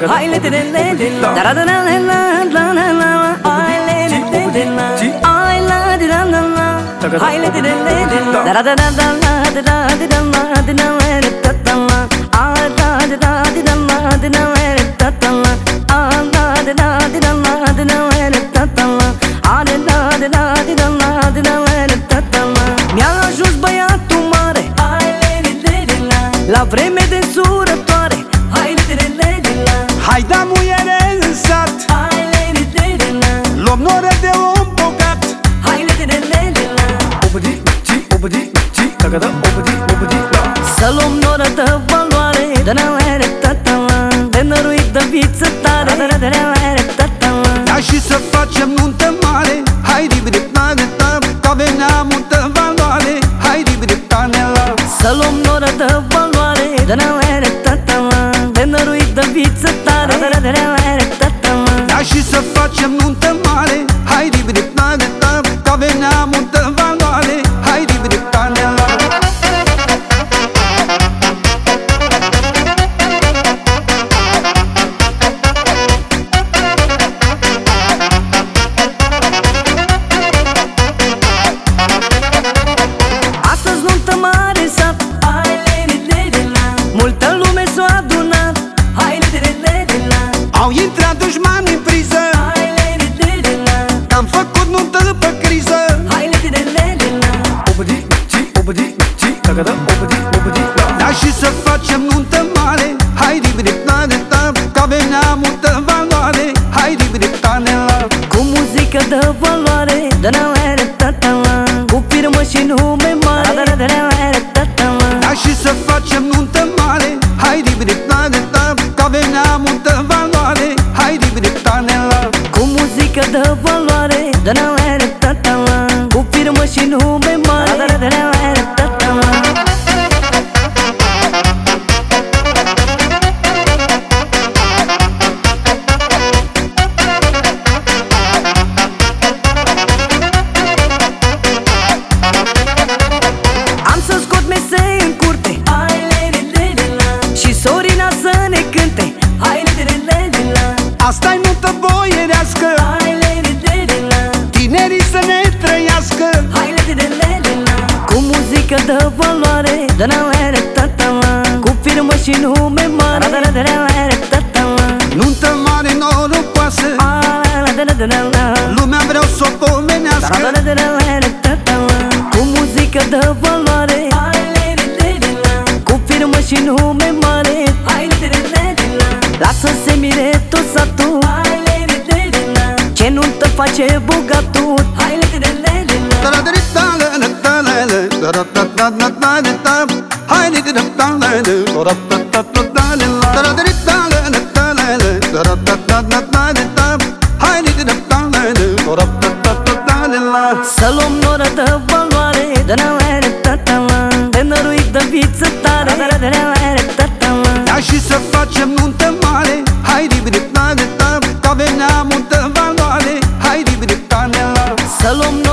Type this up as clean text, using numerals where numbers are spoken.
Hai le de la da da la la la la hai le de la hai la de la la hai le de la da da da da la da da da la da na ta ta la ah da da da da la da na ta ta la ah da da da da la da na ta ta la ah da da da da la da na ta ta la mi-a ajuns băiatul mare hai le de la vreme de surătoare hai le de la hai da muiere în sat, hai le de la luăm noră de om bogat. hai le de la Obădi, ci, obădi, ci, tagada, obădi, obădi, la. să luăm noră de valoare de na ta la de năruit de viță tare de na ta la Ia și să facem nuntă mare, hai ribri tane ta, că avem neamul de valoare, hai ribri tane la. să luăm noră de valoare de na ta la de năruit de viță tare de na ta la Ia și să facem nuntă mare, hai ribri tane ta, că avem neamul de valoare, hai ribri tane la. astăzi nuntă mare sat hai le de la multă lume s-a adunat hai le de la Au intrat dușmani în priză, hai le de la am făcut nuntă pe criză. hai le de la Obădi, ci, obădi, ci, tagada, obădi, obădi, la. Ia și să facem nuntă mare, hai ribri tane ta, că avem neamul de valoare, hai ribri tane la. cu muzică de valoare de na ta la cu firmă și nume mare de na ta la Ia și să facem nuntă mare, hai ribri tane ta, că avem neamul de valoare, hai ribri tane la. cu muzică de valoare de na ta la cu firmă și nume mare de na ta la am să scot mesei în curte hai le de la și sorina să ne cânte hai le de la Asta-i nuntă boierească, hai le de la tinerii să ne trăiască. hai le de la cu muzică de valoare de na ta la cu firmă și nume mare de na ta la Nuntă mare norocoasă, lumea vreau să o pomenească. cu muzică de valoare cu firmă și nume mare lasă-se mire tot satul ce nuntă face bogatul hai le de la să luăm noră de valoare de na ta la de năruit de viță tare de na ta la Ia și să facem nuntă mare, hai ribri tane ta, că avem neamul de valoare, hai ribri tane la. să luăm